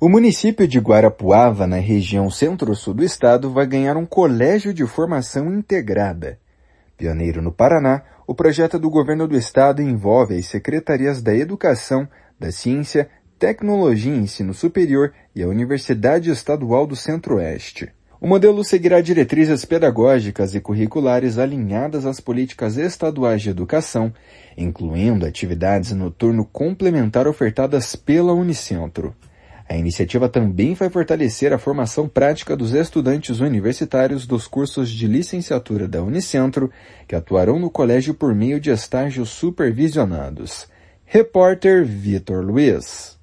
O município de Guarapuava, na região centro-sul do estado, vai ganhar um colégio de formação integrada. Pioneiro no Paraná, o projeto do governo do estado envolve as secretarias da Educação, da Ciência, Tecnologia e Ensino Superior e a Universidade Estadual do Centro-Oeste. O modelo seguirá diretrizes pedagógicas e curriculares alinhadas às políticas estaduais de educação, incluindo atividades no turno complementar ofertadas pela Unicentro. A iniciativa também vai fortalecer a formação prática dos estudantes universitários dos cursos de licenciatura da Unicentro, que atuarão no colégio por meio de estágios supervisionados. Repórter Vitor Luiz.